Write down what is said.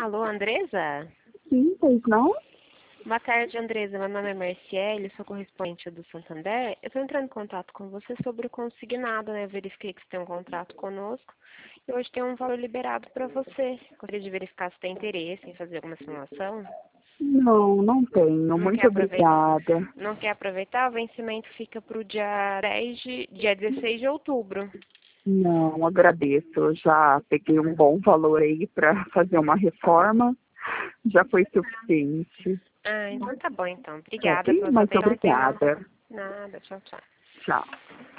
Alô, Andresa? Sim, pois não? Boa tarde, Andresa. Meu nome é Marciele, sou correspondente do Santander. Eu estou entrando em contato com você sobre o consignado, né? Eu verifiquei que você tem um contrato conosco e hoje tem um valor liberado para você. Gostaria de verificar se tem interesse em fazer alguma simulação. Não, não tenho. Não quer Muito aproveitar? obrigada. Não quer aproveitar? O vencimento fica para o dia 16 de outubro. Não, agradeço. Eu já peguei um bom valor aí para fazer uma reforma. Já foi suficiente. Ah, então tá bom, então. Tá Obrigada ok? pela sua Muito atenção. obrigada. Nada, tchau, tchau. Tchau.